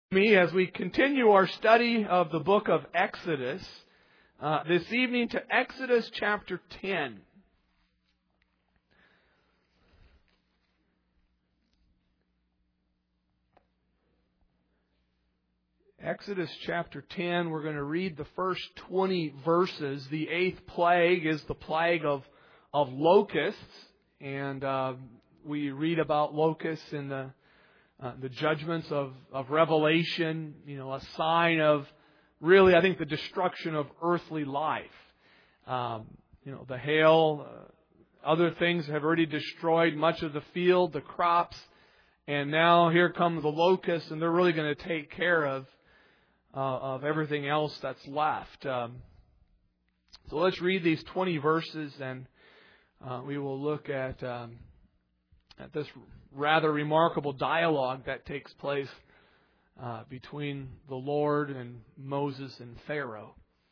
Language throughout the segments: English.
Me as we continue our study of the book of Exodus this evening to Exodus chapter 10. Exodus chapter 10, we're going to read the first 20 verses. The eighth plague is the plague of locusts, and we read about locusts in the judgments of Revelation, a sign of really, I think, the destruction of earthly life. The hail, other things have already destroyed much of the field, the crops, and now here come the locusts, and they're really going to take care of everything else that's left. So let's read these 20 verses, and we will look at this rather remarkable dialogue that takes place between the Lord and Moses and Pharaoh.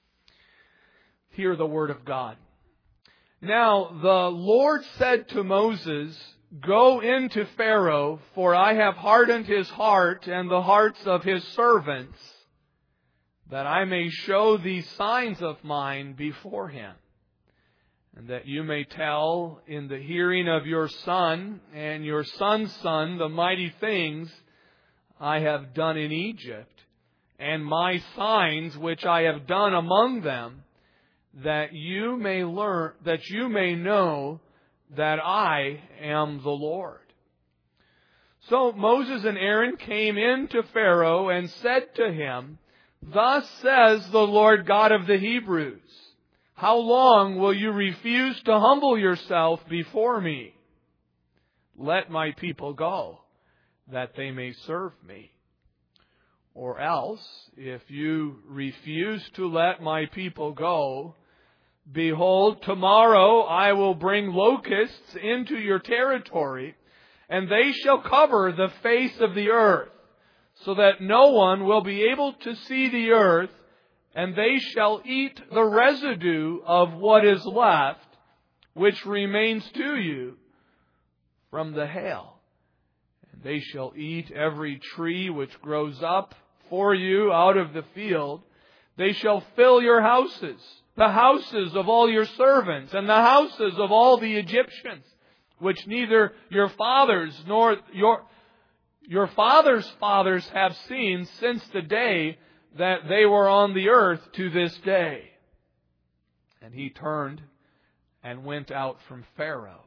Hear the word of God. Now the Lord said to Moses, "Go into Pharaoh, for I have hardened his heart and the hearts of his servants, that I may show these signs of mine before him, and that you may tell in the hearing of your son and your son's son the mighty things I have done in Egypt, and my signs which I have done among them, that you may know that I am the Lord." So Moses and Aaron came in to Pharaoh and said to him, "Thus says the Lord God of the Hebrews, how long will you refuse to humble yourself before me? Let my people go, that they may serve me. Or else, if you refuse to let my people go, behold, tomorrow I will bring locusts into your territory, and they shall cover the face of the earth, so that no one will be able to see the earth, and they shall eat the residue of what is left, which remains to you from the hail. And they shall eat every tree which grows up for you out of the field. They shall fill your houses, the houses of all your servants, and the houses of all the Egyptians, which neither your fathers nor your fathers' fathers have seen since the day that they were on the earth to this day." And he turned and went out from Pharaoh.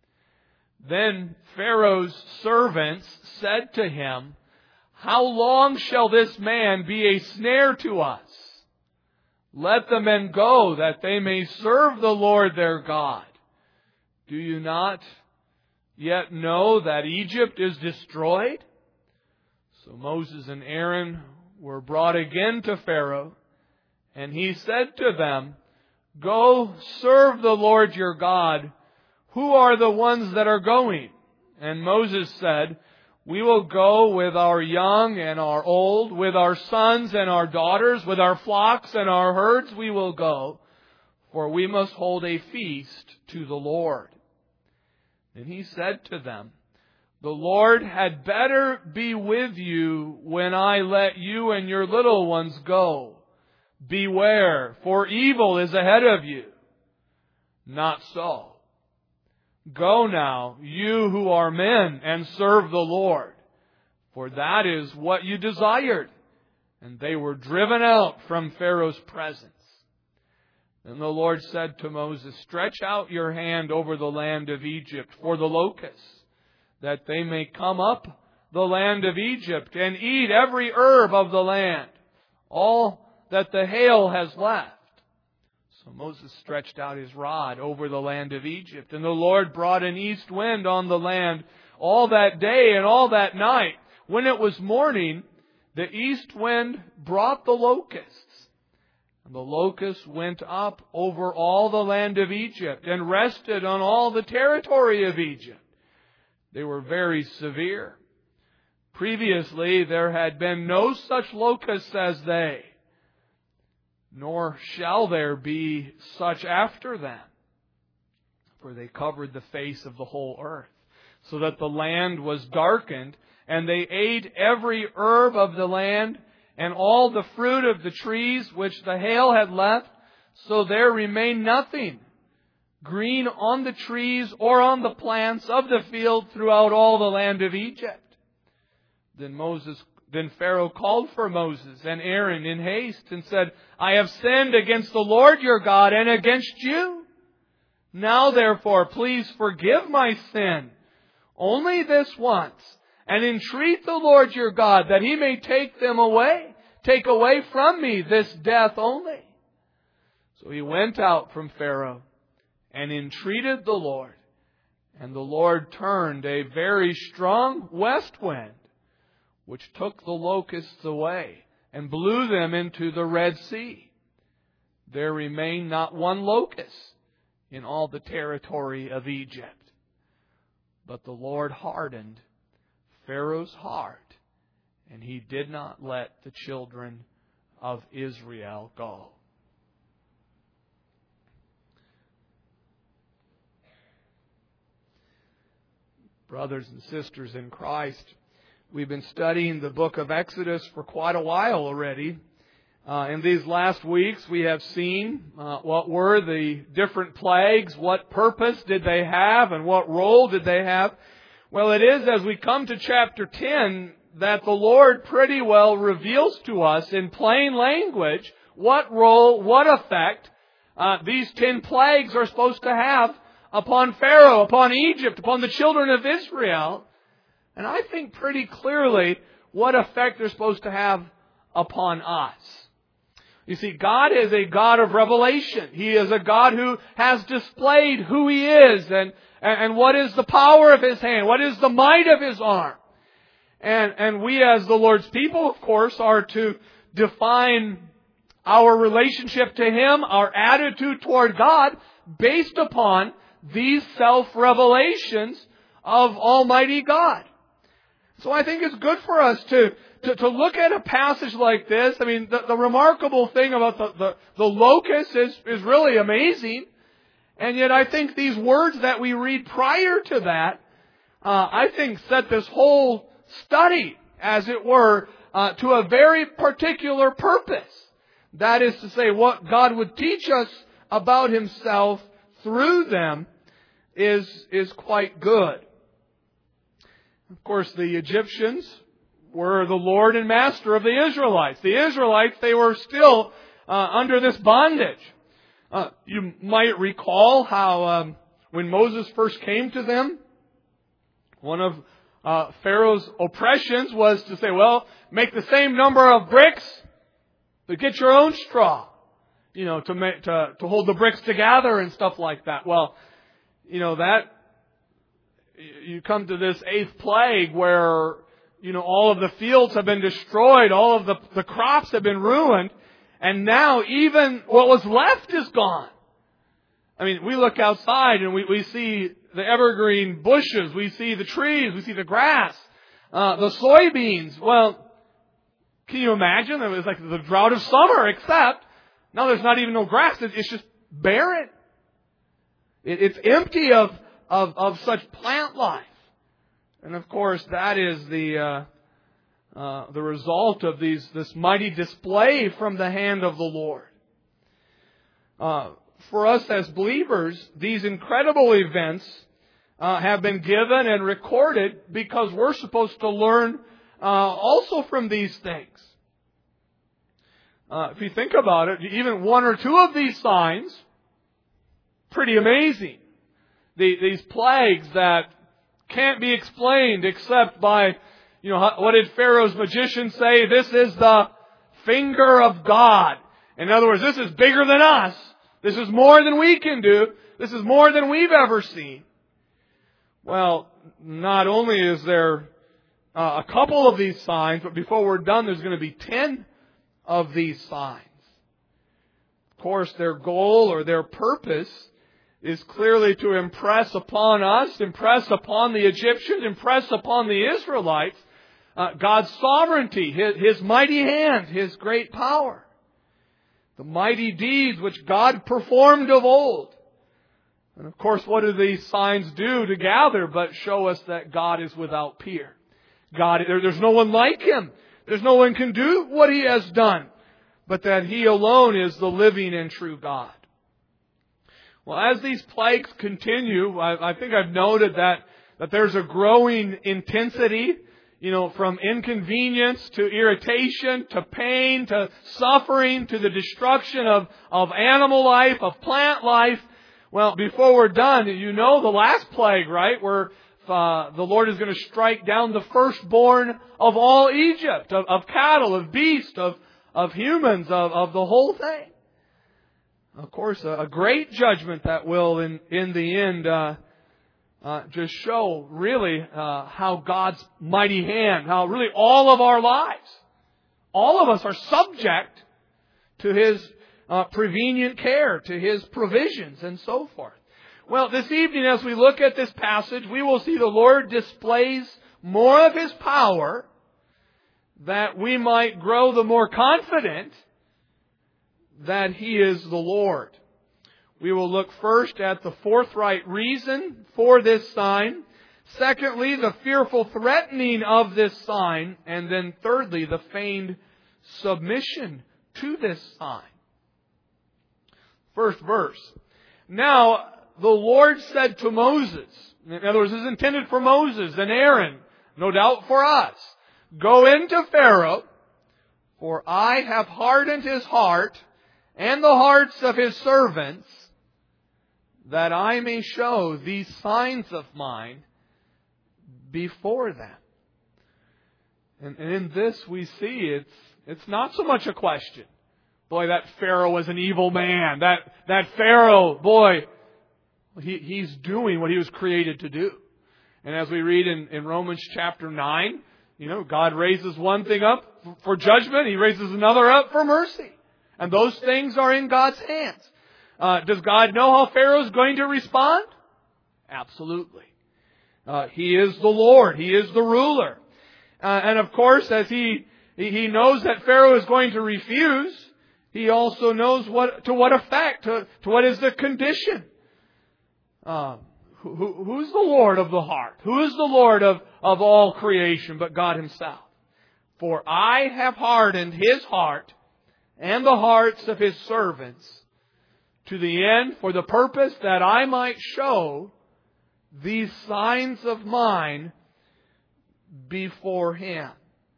Then Pharaoh's servants said to him, "How long shall this man be a snare to us? Let the men go, that they may serve the Lord their God. Do you not yet know that Egypt is destroyed?" So Moses and Aaron were brought again to Pharaoh, and he said to them, "Go serve the Lord your God. Who are the ones that are going?" And Moses said, "We will go with our young and our old, with our sons and our daughters, with our flocks and our herds we will go, for we must hold a feast to the Lord." And he said to them, "The Lord had better be with you when I let you and your little ones go. Beware, for evil is ahead of you." Not so. Go now, you who are men, and serve the Lord, for that is what you desired. And they were driven out from Pharaoh's presence. Then the Lord said to Moses, "Stretch out your hand over the land of Egypt for the locusts, that they may come up the land of Egypt and eat every herb of the land, all that the hail has left." So Moses stretched out his rod over the land of Egypt, and the Lord brought an east wind on the land all that day and all that night. When it was morning, the east wind brought the locusts, and the locusts went up over all the land of Egypt and rested on all the territory of Egypt. They were very severe. Previously, there had been no such locusts as they, nor shall there be such after them. For they covered the face of the whole earth, so that the land was darkened, And they ate every herb of the land, and all the fruit of the trees which the hail had left, so there remained nothing green on the trees or on the plants of the field throughout all the land of Egypt. Then Pharaoh called for Moses and Aaron in haste and said, I have sinned against the Lord your God and against you. Now therefore, please forgive my sin, only this once, and entreat the Lord your God that He may take away from me this death only. So he went out from Pharaoh and entreated the Lord. And the Lord turned a very strong west wind, which took the locusts away and blew them into the Red Sea. There remained not one locust in all the territory of Egypt. But the Lord hardened Pharaoh's heart, and he did not let the children of Israel go. Brothers and sisters in Christ, we've been studying the book of Exodus for quite a while already. In these last weeks, we have seen what were the different plagues, what purpose did they have, and what role did they have. Well, it is as we come to chapter 10 that the Lord pretty well reveals to us in plain language what role, what effect these 10 plagues are supposed to have upon Pharaoh, upon Egypt, upon the children of Israel. And I think pretty clearly what effect they're supposed to have upon us. You see, God is a God of revelation. He is a God who has displayed who He is and what is the power of His hand, what is the might of His arm. And we as the Lord's people, of course, are to define our relationship to Him, our attitude toward God, based upon these self-revelations of Almighty God. So I think it's good for us to look at a passage like this. I mean, the remarkable thing about the locust is really amazing. And yet I think these words that we read prior to that, I think set this whole study, as it were, to a very particular purpose. That is to say, what God would teach us about Himself through them is quite good. Of course, the Egyptians were the Lord and Master of the Israelites. The Israelites, they were still under this bondage. You might recall how when Moses first came to them, one of Pharaoh's oppressions was to say, well, make the same number of bricks, but get your own straw, to hold the bricks together and stuff like that. Well, that you come to this 8th plague where, all of the fields have been destroyed, all of the crops have been ruined, and now even what was left is gone. I mean, we look outside and we see the evergreen bushes, we see the trees, we see the grass, the soybeans. Well, can you imagine? It was like the drought of summer, except now there's not even no grass. It's just barren. It's empty of such plant life. And of course, that is the result of this mighty display from the hand of the Lord. For us as believers, these incredible events have been given and recorded because we're supposed to learn also from these things. If you think about it, even one or two of these signs, pretty amazing. These plagues that can't be explained except by, what did Pharaoh's magician say? This is the finger of God. In other words, this is bigger than us. This is more than we can do. This is more than we've ever seen. Well, not only is there a couple of these signs, but before we're done, there's going to be 10 of these signs. Of course, their goal or their purpose is clearly to impress upon us, impress upon the Egyptians, impress upon the Israelites, God's sovereignty, His mighty hand, His great power. The mighty deeds which God performed of old. And of course, what do these signs do together but show us that God is without peer? God, there's no one like Him. There's no one can do what He has done, but that He alone is the living and true God. Well, as these plagues continue, I think I've noted that there's a growing intensity, from inconvenience to irritation to pain to suffering to the destruction of animal life, of plant life. Well, before we're done, the last plague, right, where the Lord is going to strike down the firstborn of all Egypt, of cattle, of beasts, of humans, of the whole thing. Of course, a great judgment that will, in the end, just show really how God's mighty hand, how really all of our lives, all of us are subject to His prevenient care, to His provisions, and so forth. Well, this evening, as we look at this passage, we will see the Lord displays more of His power, that we might grow the more confident that He is the Lord. We will look first at the forthright reason for this sign. Secondly, the fearful threatening of this sign. And then thirdly, the feigned submission to this sign. First verse. Now, the Lord said to Moses, in other words, this is intended for Moses and Aaron, no doubt for us, go into Pharaoh, for I have hardened his heart and the hearts of his servants, that I may show these signs of mine before them. And in this we see it's not so much a question. Boy, that Pharaoh was an evil man. That Pharaoh, boy, he's doing what he was created to do. And as we read in Romans chapter 9, God raises one thing up for judgment. He raises another up for mercy. And those things are in God's hands. Does God know how Pharaoh is going to respond? Absolutely. He is the Lord. He is the ruler. And of course, as he knows that Pharaoh is going to refuse, he also knows to what effect, to what is the condition. Who's the Lord of the heart? Who is the Lord of all creation but God Himself? For I have hardened his heart and the hearts of his servants, to the end, for the purpose that I might show these signs of mine before him.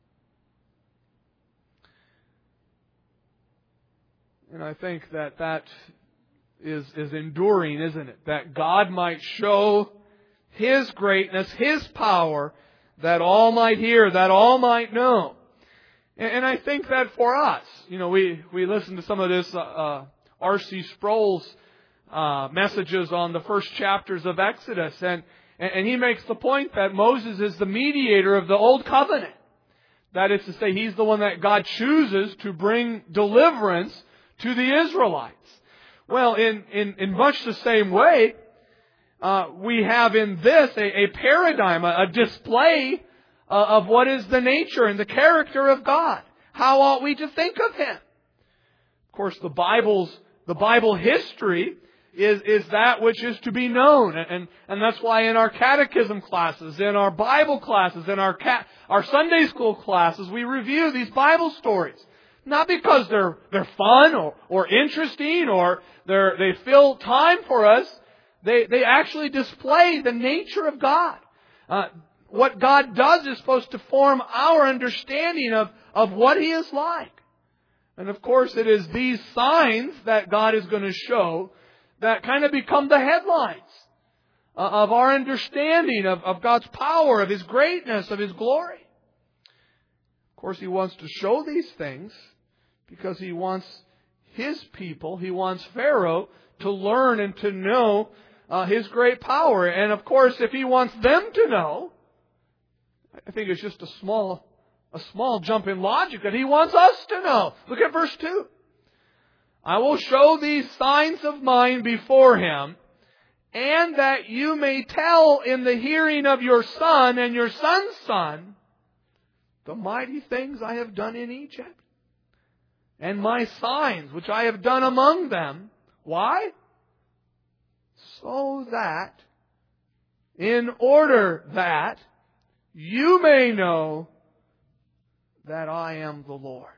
And I think that is enduring, isn't it? That God might show His greatness, His power, that all might hear, that all might know. And I think that for us, we listen to some of this R.C. Sproul's messages on the first chapters of Exodus, and he makes the point that Moses is the mediator of the Old Covenant. That is to say, he's the one that God chooses to bring deliverance to the Israelites. Well, in much the same way, we have in this a paradigm, a display of what is the nature and the character of God. How ought we to think of Him? Of course, the Bible history is that which is to be known. And that's why in our catechism classes, in our Bible classes, in our Sunday school classes, we review these Bible stories. Not because they're fun or interesting or they fill time for us. They actually display the nature of God. What God does is supposed to form our understanding of what He is like. And of course, it is these signs that God is going to show that kind of become the headlines of our understanding of God's power, of His greatness, of His glory. Of course, He wants to show these things because He wants His people, He wants Pharaoh to learn and to know His great power. And of course, if He wants them to know, I think it's just a small jump in logic that He wants us to know. Look at verse 2. I will show these signs of mine before him, and that you may tell in the hearing of your son and your son's son the mighty things I have done in Egypt, and my signs which I have done among them. Why? So that, in order that you may know that I am the Lord.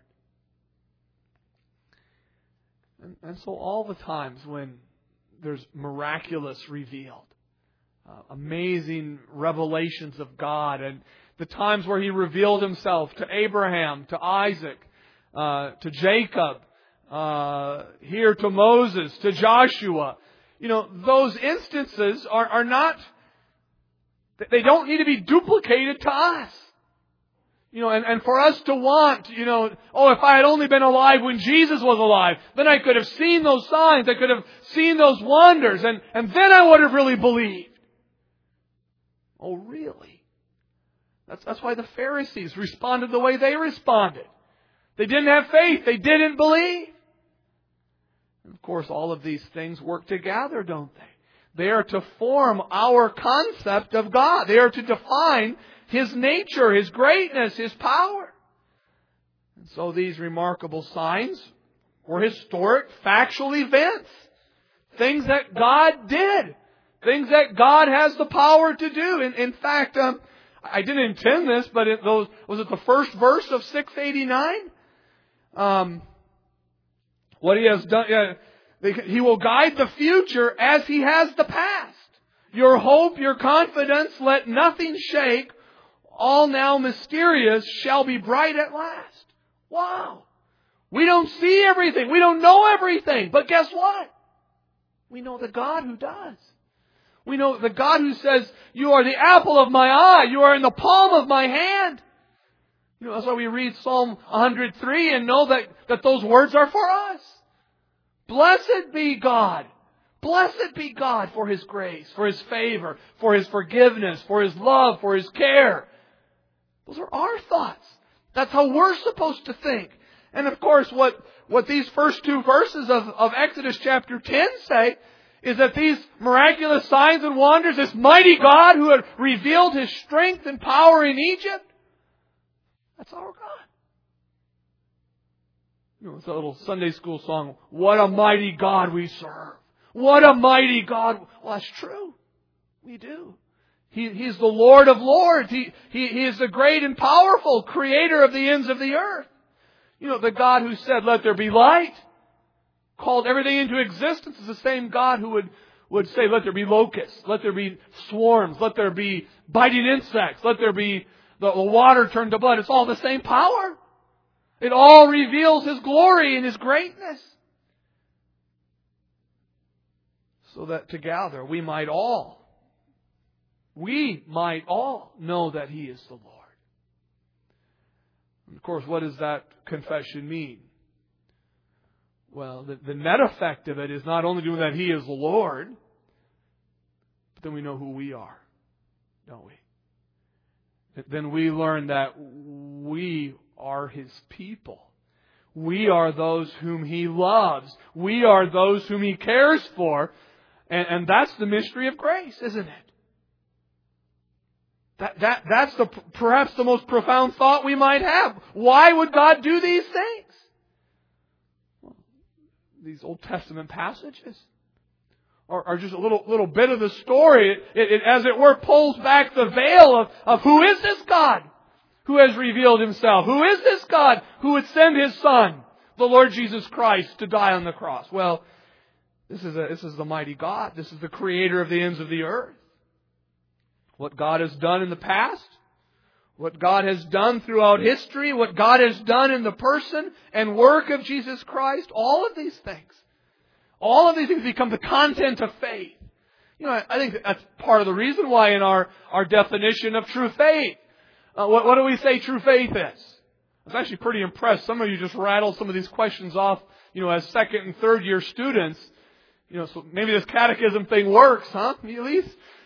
And so all the times when there's miraculous revealed, amazing revelations of God, and the times where He revealed Himself to Abraham, to Isaac, to Jacob, here to Moses, to Joshua, those instances are not, they don't need to be duplicated to us. And for us to want, if I had only been alive when Jesus was alive, then I could have seen those signs, I could have seen those wonders, and then I would have really believed. Oh, really? That's why the Pharisees responded the way they responded. They didn't have faith. They didn't believe. And of course, all of these things work together, don't they? They are to form our concept of God. They are to define His nature, His greatness, His power. And so these remarkable signs were historic, factual events. Things that God did. Things that God has the power to do. In fact, I didn't intend this, but was it the first verse of 689? What He has done, He will guide the future as He has the past. Your hope, your confidence, let nothing shake. All now mysterious shall be bright at last. Wow! We don't see everything. We don't know everything. But guess what? We know the God who does. We know the God who says, you are the apple of my eye. You are in the palm of my hand. That's why we read Psalm 103 and know that those words are for us. Blessed be God. Blessed be God for His grace, for His favor, for His forgiveness, for His love, for His care. Those are our thoughts. That's how we're supposed to think. And of course, what these first two verses of Exodus chapter 10 say is that these miraculous signs and wonders, this mighty God who had revealed His strength and power in Egypt, that's our God. It's a little Sunday school song, what a mighty God we serve. What a mighty God. Well, that's true. We do. He's the Lord of Lords. He is the great and powerful Creator of the ends of the earth. The God who said, let there be light, called everything into existence, is the same God who would say, let there be locusts, let there be swarms, let there be biting insects, let there be the water turned to blood. It's all the same power. It all reveals His glory and His greatness. So that together we might all know that He is the Lord. And of course, what does that confession mean? Well, the net effect of it is not only doing that He is the Lord, but then we know who we are, don't we? Then we learn that we are His people. We are those whom He loves. We are those whom He cares for. And that's the mystery of grace, isn't it? That's perhaps the most profound thought we might have. Why would God do these things? Well, these Old Testament passages are just a little bit of the story. It, as it were, pulls back the veil of who is this God who has revealed Himself? Who is this God who would send His Son, the Lord Jesus Christ, to die on the cross? Well, this is the mighty God. This is the Creator of the ends of the earth. What God has done in the past, what God has done throughout history, what God has done in the person and work of Jesus Christ, all of these things become the content of faith. I think that's part of the reason why in our definition of true faith, what do we say true faith is? I was actually pretty impressed. Some of you just rattled some of these questions off, as second and third year students. So maybe this catechism thing works, huh? At least.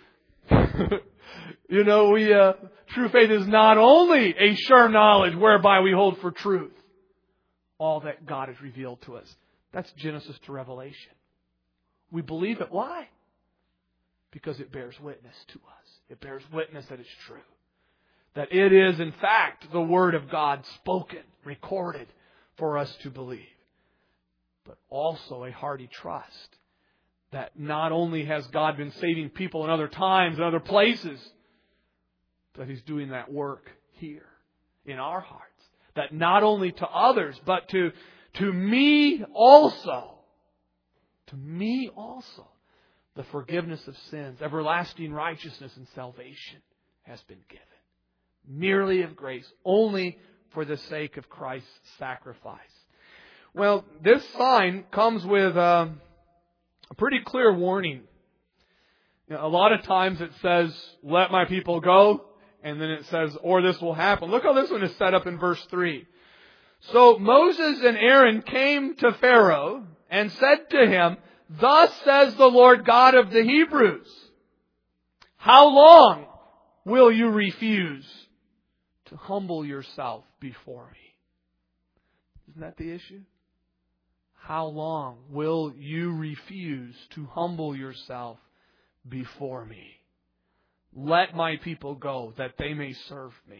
True faith is not only a sure knowledge whereby we hold for truth all that God has revealed to us. That's Genesis to Revelation. We believe it. Why? Because it bears witness to us. It bears witness that it's true. That it is, in fact, the Word of God spoken, recorded for us to believe. But also a hearty trust that not only has God been saving people in other times and other places, that He's doing that work here in our hearts. That not only to others, but to me also. To me also. The forgiveness of sins, everlasting righteousness and salvation has been given. Merely of grace, only for the sake of Christ's sacrifice. Well, this sign comes with a pretty clear warning. A lot of times it says, let my people go, and then it says, or this will happen. Look how this one is set up in verse 3. So Moses and Aaron came to Pharaoh and said to him, thus says the Lord God of the Hebrews, how long will you refuse to humble yourself before me? Isn't that the issue? How long will you refuse to humble yourself before me? Let my people go that they may serve me.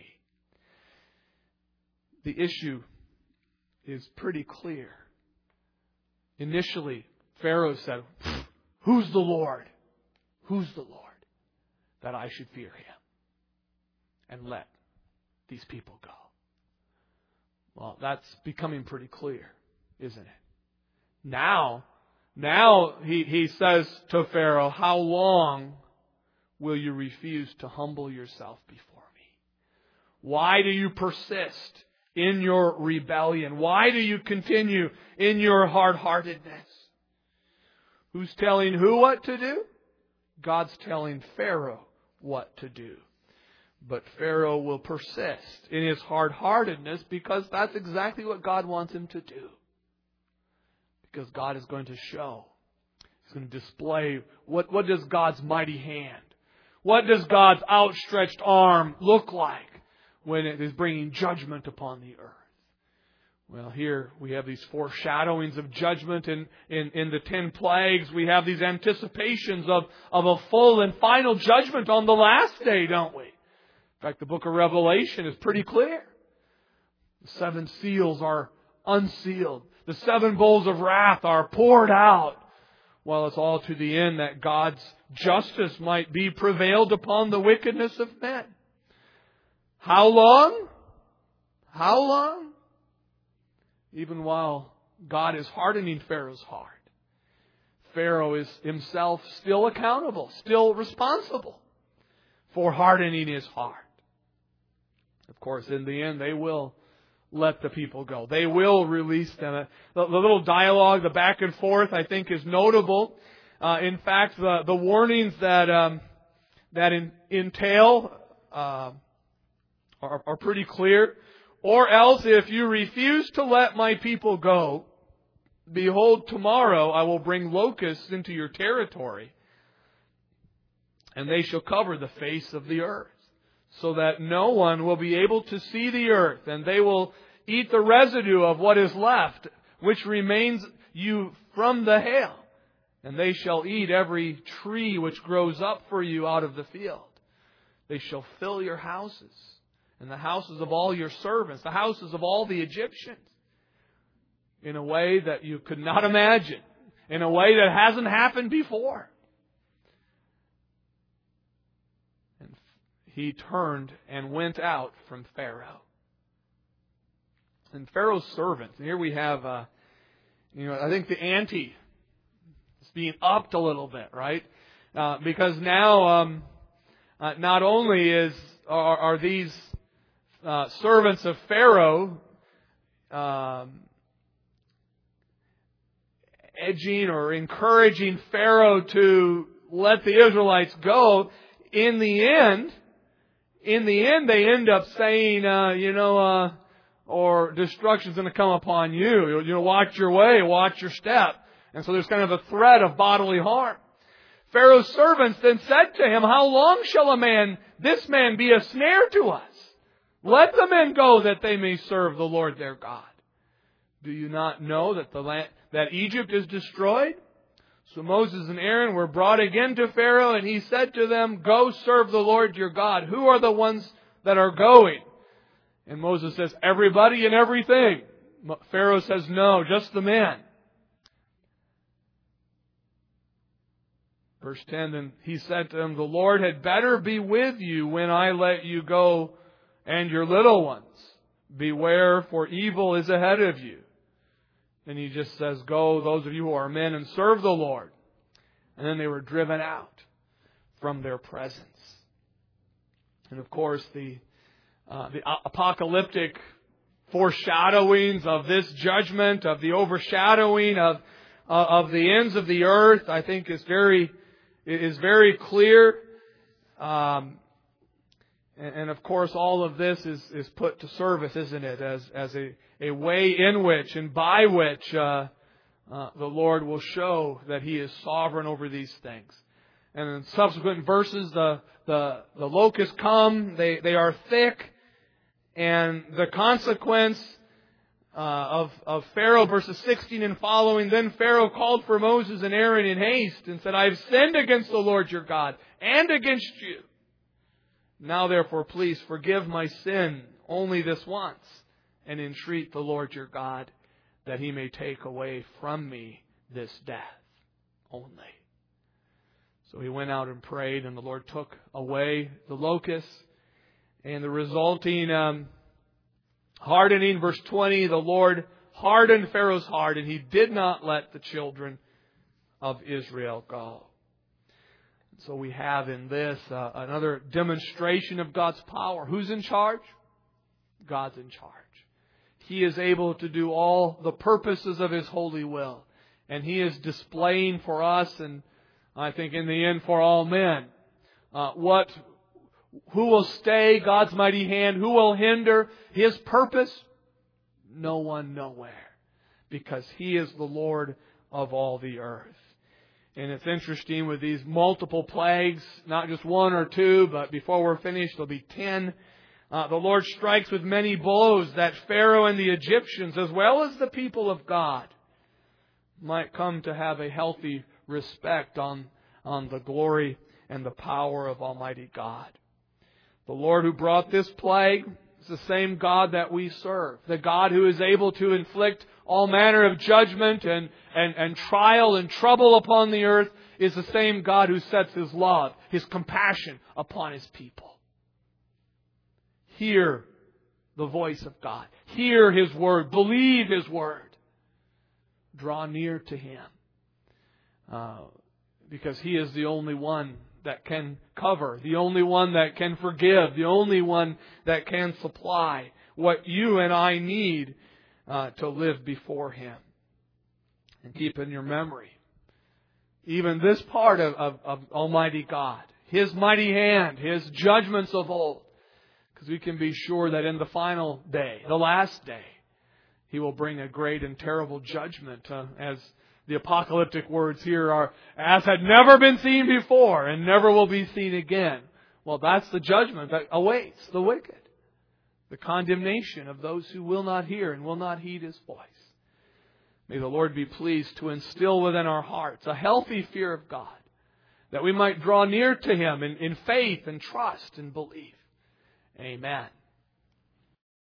The issue is pretty clear. Initially, Pharaoh said, who's the Lord? Who's the Lord that I should fear Him and let these people go? Well, that's becoming pretty clear, isn't it? Now he says to Pharaoh, how long will you refuse to humble yourself before me? Why do you persist in your rebellion? Why do you continue in your hard-heartedness? Who's telling who what to do? God's telling Pharaoh what to do. But Pharaoh will persist in his hard-heartedness because that's exactly what God wants him to do. Because God is going to show. He's going to display what does God's mighty hand, what does God's outstretched arm look like when it is bringing judgment upon the earth. Well, here we have these foreshadowings of judgment in the 10 plagues. We have these anticipations of a full and final judgment on the last day, don't we? In fact, the book of Revelation is pretty clear. The 7 seals are unsealed. The 7 bowls of wrath are poured out. Well, it's all to the end that God's justice might be prevailed upon the wickedness of men. How long? How long? Even while God is hardening Pharaoh's heart, Pharaoh is himself still accountable, still responsible for hardening his heart. Of course, in the end, they will let the people go. They will release them. The little dialogue, the back and forth, I think is notable. In fact, the warnings that entail are pretty clear. Or else, if you refuse to let my people go, behold, tomorrow I will bring locusts into your territory, and they shall cover the face of the earth, so that no one will be able to see the earth, and they will eat the residue of what is left, which remains you from the hail. And they shall eat every tree which grows up for you out of the field. They shall fill your houses, and the houses of all your servants, the houses of all the Egyptians, in a way that you could not imagine, in a way that hasn't happened before. And he turned and went out from Pharaoh. And Pharaoh's servants, and here we have, I think the ante is being upped a little bit, right? Because now, not only are these servants of Pharaoh edging or encouraging Pharaoh to let the Israelites go, in the end they end up saying, or destruction's going to come upon you. Watch your way, watch your step. And so there's kind of a threat of bodily harm. Pharaoh's servants then said to him, how long shall this man be a snare to us? Let the men go that they may serve the Lord their God. Do you not know that Egypt is destroyed? So Moses and Aaron were brought again to Pharaoh, and he said to them, go serve the Lord your God. Who are the ones that are going? And Moses says, everybody and everything. Pharaoh says, no, just the men. Verse 10, then he said to him, the Lord had better be with you when I let you go and your little ones. Beware, for evil is ahead of you. And he just says, go, those of you who are men, and serve the Lord. And then they were driven out from their presence. And of course, the apocalyptic foreshadowings of this judgment, of the overshadowing of the ends of the earth, I think is very clear. And of course, all of this is put to service, isn't it? As a way in which and by which the Lord will show that He is sovereign over these things. And in subsequent verses, the locusts come, they are thick, and the consequence of Pharaoh, verses 16 and following, then Pharaoh called for Moses and Aaron in haste and said, I have sinned against the Lord your God and against you. Now therefore, please forgive my sin only this once, and entreat the Lord your God that He may take away from me this death only. So he went out and prayed, and the Lord took away the locusts, and the resulting hardening, verse 20, the Lord hardened Pharaoh's heart, and he did not let the children of Israel go. So we have in this another demonstration of God's power. Who's in charge? God's in charge. He is able to do all the purposes of His holy will. And He is displaying for us, and I think in the end for all men, who will stay God's mighty hand, who will hinder His purpose? No one, nowhere. Because He is the Lord of all the earth. And it's interesting with these multiple plagues, not just one or two, but before we're finished, there'll be 10. The Lord strikes with many blows that Pharaoh and the Egyptians, as well as the people of God, might come to have a healthy respect on the glory and the power of Almighty God. The Lord who brought this plague is the same God that we serve. The God who is able to inflict all manner of judgment and trial and trouble upon the earth is the same God who sets His love, His compassion upon His people. Hear the voice of God. Hear His Word. Believe His Word. Draw near to Him. Because He is the only one that can cover, the only one that can forgive, the only one that can supply what you and I need to live before Him. And keep in your memory, even this part of Almighty God, His mighty hand, His judgments of old, because we can be sure that in the final day, the last day, He will bring a great and terrible judgment, as the apocalyptic words here are, as had never been seen before and never will be seen again. Well, that's the judgment that awaits the wicked. The condemnation of those who will not hear and will not heed His voice. May the Lord be pleased to instill within our hearts a healthy fear of God, that we might draw near to Him in faith and trust and belief. Amen.